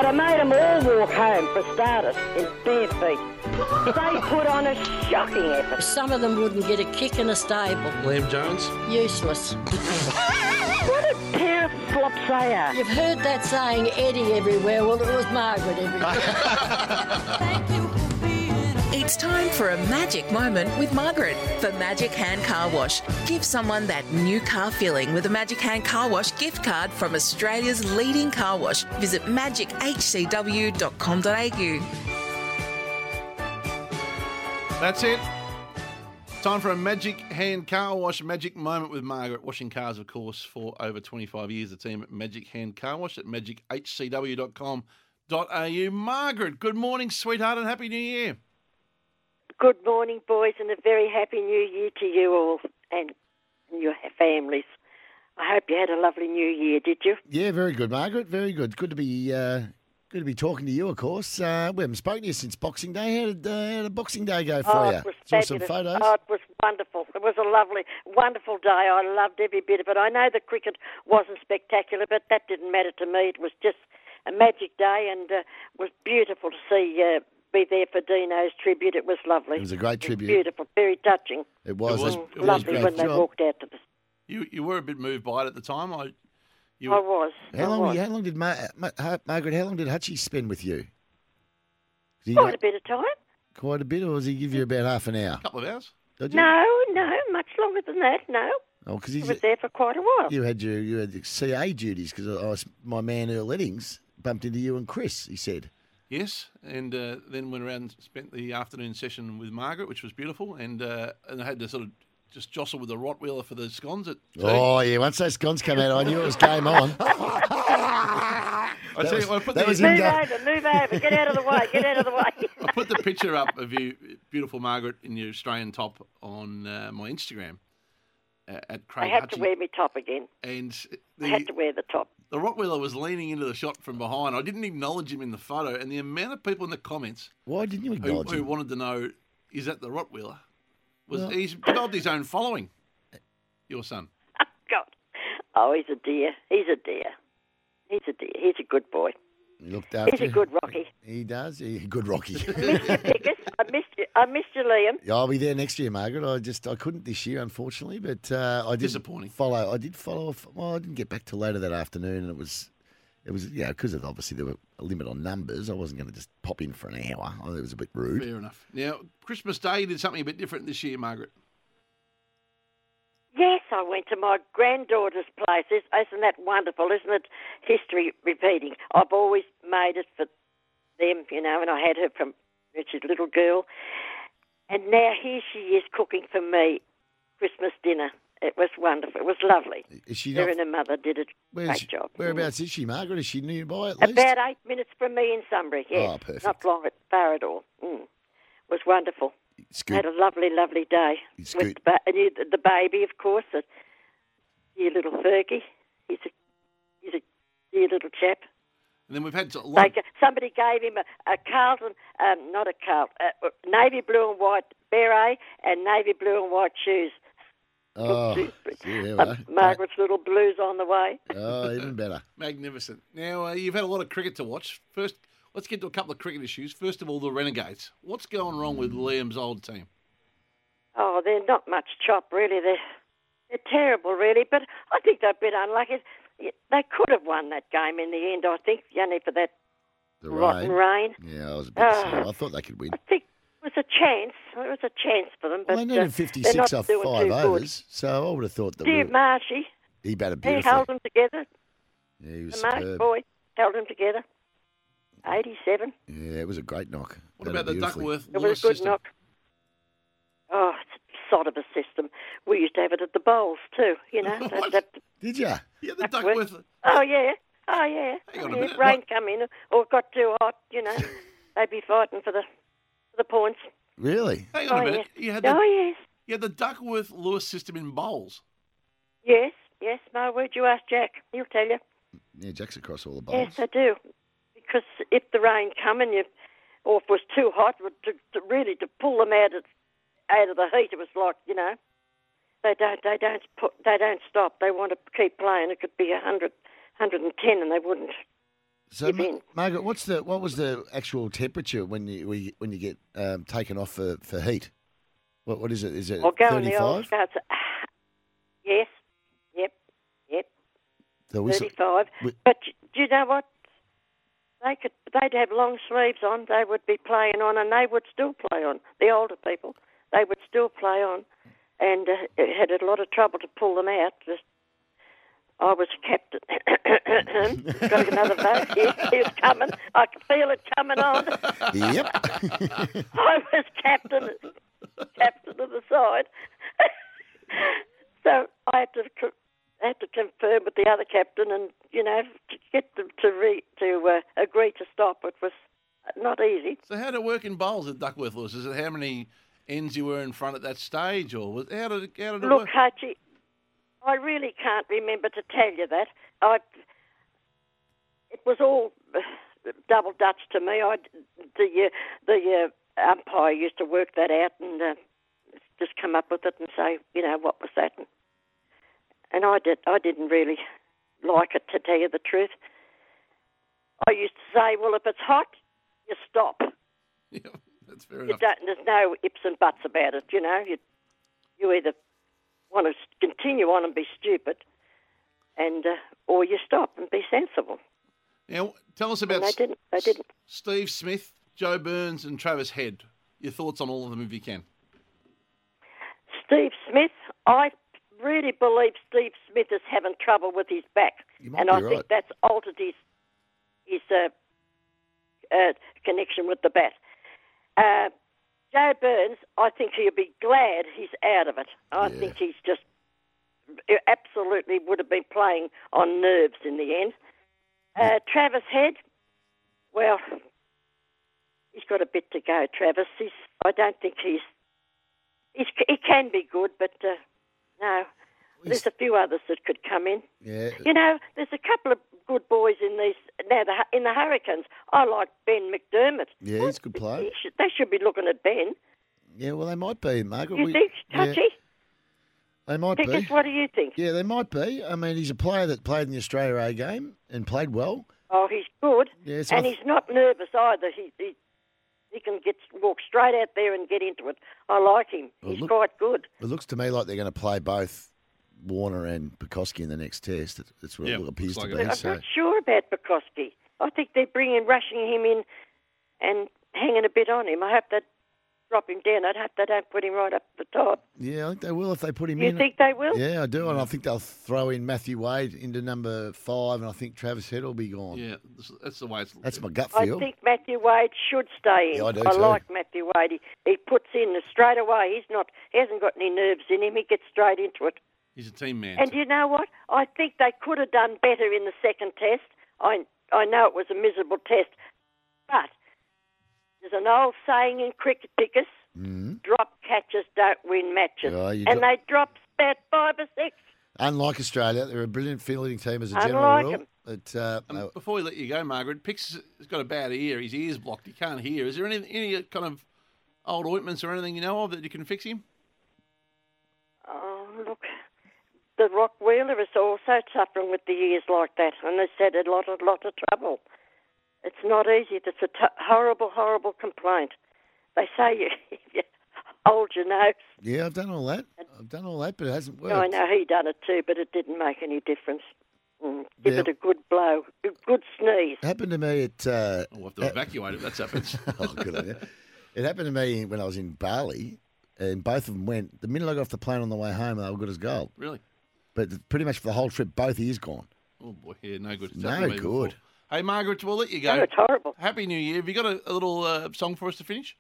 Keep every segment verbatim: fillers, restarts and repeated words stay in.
But I made them all walk home, for starters, in bare feet. They put on a shocking effort. Some of them wouldn't get a kick in a stable. Liam Jones? Useless. What a pair of flops they are. You've heard that saying, Eddie everywhere. Well, it was Margaret everywhere. Thank you for being It's time for a magic moment with Margaret for Magic Hand Car Wash. Give someone that new car feeling with a Magic Hand Car Wash gift card from Australia's leading car wash. Visit magic h c w dot com dot a u. That's it. Time for a Magic Hand Car Wash, magic moment with Margaret. Washing cars, of course, for over twenty-five years. The team at Magic Hand Car Wash at magic h c w dot com dot a u. Margaret, good morning, sweetheart, and Happy New Year. Good morning, boys, and a very happy new year to you all and your families. I hope you had a lovely new year, did you? Yeah, very good, Margaret. Very good. Good to be uh, good to be talking to you, of course. Uh, we haven't spoken to you since Boxing Day. How did, uh, how did Boxing Day go for oh, you? It was Saw fabulous. some photos. Oh, it was wonderful. It was a lovely, wonderful day. I loved every bit of it. I know the cricket wasn't spectacular, but that didn't matter to me. It was just a magic day, and uh, it was beautiful to see. Uh, be there for Dino's tribute. It was lovely. It was a great tribute. Beautiful, very touching. It was. It was- It it was was Lovely great when they job. walked out to the... You you were a bit moved by it at the time. I, you, I was. How I long? was. How long did Ma- Ma- Ha- Margaret? How long did Hutchie spend with you? Did he Quite not- a bit of time. quite a bit, or does he give you about half an hour? a couple of hours. Did you? No, no, much longer than that, no. Oh, because He was there for quite a while. you had your you had your C A duties because I was, my man Earl Eddings bumped into you and Chris. He said. Yes, and uh, then went around and spent the afternoon session with Margaret, which was beautiful, and uh, and I had to sort of just jostle with the Rottweiler for the scones at tea. Oh yeah, once those scones came out, I knew it was game on. I tell you what, I put, that the, was Move in- over, move over, get out of the way, get out of the way. I put the picture up of you, beautiful Margaret, in your Australian top on uh, my Instagram uh, at I Craig had to Hutchie, wear my top again. and I had the, to wear the top. the Rottweiler was leaning into the shot from behind. I didn't acknowledge him in the photo, and the amount of people in the comments Why didn't you who, acknowledge who him? wanted to know, is that the Rottweiler? Was Well- he's developed his own following? Your son. God. Oh, he's a dear. He's a dear. He's a dear. He's a good boy. He looked after He's a you. good Rocky. He does. He, good Rocky. Missed you, Pickers. I missed you. I missed you, Liam. Yeah, I'll be there next year, Margaret. I just I couldn't this year, unfortunately, but uh, I did Disappointing. follow. I did follow. Well, I didn't get back till later that afternoon, and it was, it was yeah, because obviously there were a limit on numbers. I wasn't going to just pop in for an hour. I thought it was a bit rude. Fair enough. Now, Christmas Day, you did something a bit different this year, Margaret. Yes, I went to my granddaughter's place. Is- Isn't that wonderful? Isn't it history repeating? I've always made it for them, you know, and I had her from when she's a little girl. And now here she is cooking for me Christmas dinner. It was wonderful. It was lovely. Is she Her not? and her mother did a Where's great she, job. whereabouts is she, Margaret? Is she nearby at least? About eight minutes from me in Sunbury, yes. Oh, perfect. Not long at far at all. Mm. It was wonderful. Scoot. Had a lovely, lovely day. It's With good. the, ba- and you- the baby, of course, the dear little Fergie. He's a, he's a dear little chap. And then we've had a lot. They, ga- somebody gave him a, a Carlton, um, not a Carlton, uh, navy blue and white beret and navy blue and white shoes. Oh, Shoes. yeah, Uh, well, Margaret's little blues on the way. oh, even better. Magnificent. Now, uh, you've had a lot of cricket to watch. First, let's get to a couple of cricket issues. First of all, the Renegades. What's going wrong with Liam's old team? Oh, they're not much chop, really. They're, they're terrible, really. But I think they're a bit unlucky. They could have won that game in the end, I think, only for that The rotten rain. rain. Yeah, I was a bit Oh. slow. I thought they could win. I think it was a chance. It was a chance for them. But Well, they uh, needed fifty-six they're not off doing five too overs, so I would have thought that Good. Dear we, Marshy, he batted he beautifully. held them together. Yeah, he was The Marsh superb. boy held them together. eighty-seven. Yeah, it was a great knock. What Batted about the beautifully. Duckworth It Lewis was a good system? knock. Oh, it's a sod of a system. We used to have it at the bowls too, you know. They'd What? have to- Did you? Yeah, the Duckworth. Duckworth. Oh, yeah. Oh, yeah. Hang on a yeah. minute. Rain What? come in or got too hot, you know. They'd be fighting for the for the points. Really? Hang on Oh, a minute. yeah. You had the Oh, yes. you had the Duckworth Lewis system in bowls. Yes, yes. No, where'd you ask Jack? He'll tell you. Yeah, Jack's across all the bowls. Yes, I do. Because if the rain come and you, or if it was too hot, to, to really to pull them out of out of the heat, it was like, you know, they don't they don't put they don't stop. They want to keep playing. It could be a hundred, hundred and ten, and they wouldn't. So, give Ma- in. Margaret, what's the what was the actual temperature when you we, when you get um, taken off for, for heat? What what is it? Is it I'll go in the old thirty-five? scouts. Yes, yep, yep, The whistle. thirty-five. Wi- But do you know what? They could, they'd have long sleeves on. They would be playing on, and they would still play on. The older people, they would still play on, and uh, it had a lot of trouble to pull them out. Just, I was captain. Got another vote. Yes, he was coming. I could feel it coming on. Yep. I was captain, captain of the side. So I had to, co- I had to confirm with the other captain, and you know, to get them to re, to uh, agree to stop. It was not easy. So how did it work in bowls at Duckworth, Lewis? Is it how many ends you were in front at that stage, or was, how did it, how did it Look, work? Hutchie, I really can't remember to tell you that. I, it was all uh, double Dutch to me. I, the uh, the uh, umpire used to work that out and uh, just come up with it and say, you know, what was that? And, and I did. I didn't really like it, to tell you the truth. I used to say, well, if it's hot, you stop. Yeah, that's fair You enough. don't, there's no ifs and buts about it, you know. You, you either want to continue on and be stupid, and uh, or you stop and be sensible. Now, tell us about And they S- didn't. They didn't. Steve Smith, Joe Burns, and Travis Head. Your thoughts on all of them, if you can. Steve Smith, I really believe Steve Smith is having trouble with his back, You might and be I right. think that's altered his his uh, uh, connection with the bat. Uh, Joe Burns, I think he'll be glad he's out of it. I Yeah. think he's just absolutely would have been playing on nerves in the end. Uh, Travis Head, well, he's got a bit to go, Travis. He's, I don't think he's, he's he can be good, but uh, no, there's a few others that could come in. Yeah. You know, there's a couple of good boys in these now. The, in the Hurricanes, I like Ben McDermott. Yeah, he's a good player. He should, they should be looking at Ben. Yeah, well, they might be, Margaret. You We- think, yeah, Touchy? they might Pickers, be. what do you think? Yeah, they might be. I mean, he's a player that played in the Australia A game and played well. Oh, he's good, Yeah, so and I he's not nervous either. He, he he can get walk straight out there and get into it. I like him. Well, He's look- quite good. It looks to me like they're going to play both Warner and Bukowski in the next test. That- That's what Yeah, it appears looks to like be. it. I'm So, not sure about Bukowski. I think they're bringing, rushing him in and hanging a bit on him. I hope they drop him down. I hope they don't put him right up the top. yeah, I think they will if they put him You in. think they will? Yeah, I do, and I think they'll throw in Matthew Wade into number five, and I think Travis Head will be gone. Yeah, that's- that's the way it's. That's my gut I feel. think Matthew Wade should stay in. Yeah, I do too. like Matthew Wade. He, he puts in straight away. He's not. He hasn't got any nerves in him. He gets straight into it. He's a team man. And you know what? I think they could have done better in the second test. I I know it was a miserable test, but there's an old saying in cricket, Pickers: Mm. drop catches don't win matches. Oh, you and dro- they dropped about five or six. Unlike Australia, they're a brilliant fielding team as a general Unlike rule. 'em. But, uh, Um, no, before we let you go, Margaret, Pix has got a bad ear. His ear's blocked. He can't hear. Is there any any kind of old ointments or anything you know of that you can fix him? Oh, look. The Rock Wheeler is also suffering with the ears like that, and they said a lot, a lot of trouble. It's not easy. It's a t- horrible, horrible complaint. They say you, if you hold your nose. yeah, I've done all that. I've done all that, but it hasn't worked. No, I know he done it too, but it didn't make any difference. Mm. Give Yeah. it a good blow, a good sneeze. It happened to me at. Uh, We'll have to evacuate if that's happens. oh, good on you. It happened to me when I was in Bali, and both of them went. The minute I got off the plane on the way home, they were good as gold. Really? But pretty much for the whole trip, both ears gone. Oh boy, yeah, no good. It's No happened to me good. before. Hey, Margaret, we'll let you go. No, it's horrible. Happy New Year. Have you got a, a little uh, song for us to finish?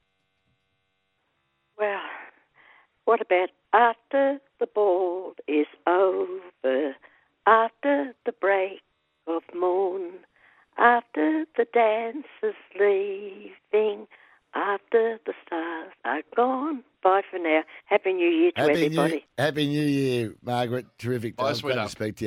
Well, what about after the ball is over, after the break of moon, after the dance is leaving, after the stars are gone? Bye for now. Happy New Year to Happy everybody. New, Happy New Year, Margaret. Terrific. Bye, I'm glad sweetheart. to speak to you.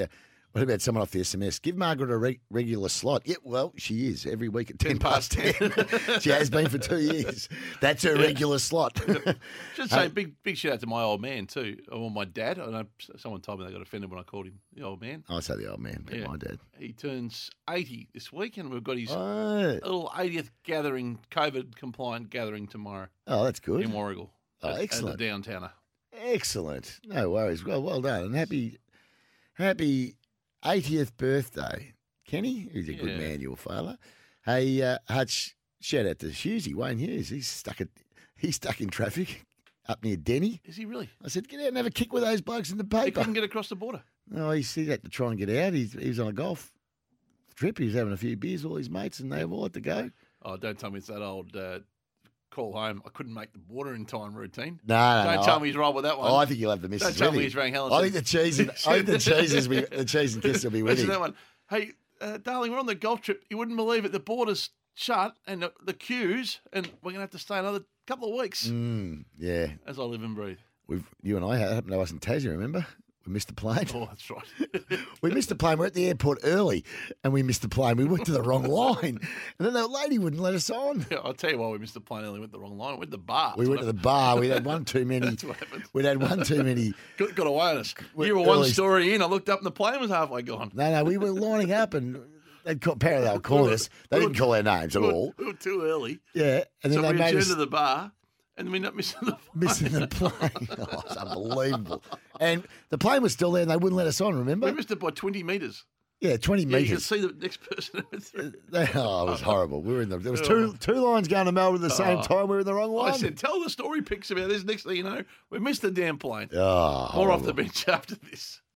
What about someone off the S M S? Give Margaret a re- regular slot. Yeah, well, she is every week at ten, past ten. She has been for two years. That's her regular slot. Should say big big shout out to my old man too, or my dad. I know someone told me they got offended when I called him the old man. I say the old man, but Yeah. my dad. He turns eighty this week, and we've got his Oh, little eightieth gathering, COVID compliant gathering tomorrow oh that's good. in Warragul. Oh, at- at excellent. the downtowner. Excellent. No worries. Well, well done. And happy, happy eightieth birthday, Kenny. He's a good Yeah. man, your father. Hey, uh, Hutch, shout out to Hughesy, Wayne Hughes. He's stuck at, he's stuck in traffic up near Denny. Is he really? I said, get out and have a kick with those blokes in the He paper. couldn't get across the border. No, he he had to try and get out. He's, he was on a golf trip. He was having a few beers, all his mates, and they all had to go. Oh, don't tell me it's that old uh, call home. I couldn't make the border in time routine. No, no, Don't no. tell I, me he's rolled with that one. Oh, I think you'll have the missus Don't tell with me him. he's rang Helen. I think the cheese and I think the cheese is be, the cheese and kiss will be with Listen to him. that one. Hey, uh, darling, we're on the golf trip. You wouldn't believe it. The border's shut and the, the queues, and we're going to have to stay another couple of weeks Mm, yeah, as I live and breathe. we've you and I had happened to us in Tassie. Remember, we missed the plane. Oh, that's right. We missed the plane. We're at the airport early, and we missed the plane. We went to the wrong line, and then the lady wouldn't let us on. Yeah, I'll tell you why we missed the plane early. We went the wrong line. We went to the bar. We That's went to what the bar. We had one too many. That's what happened. We'd had one too many. got, got away on us. We're You were one early- story in. I looked up and the plane was halfway gone. No, no, we were lining up, and they'd call, apparently they were calling us. They didn't call our names at We were, all. we were too early. Yeah, and then So they we made adjourned us to the bar and we ended up missing the plane. missing the plane. Oh, it's unbelievable. And the plane was still there, and they wouldn't let us on. Remember? We missed it by twenty metres. Yeah, twenty Yeah, you could metres. see the next person. who went through. Oh, it was horrible. We were in the. There was two two lines going to Melbourne at the same Oh. time. We were in the wrong one. I said, tell the story pics about this. Next thing you know, we missed the damn plane. oh, More off the horrible. bench after this.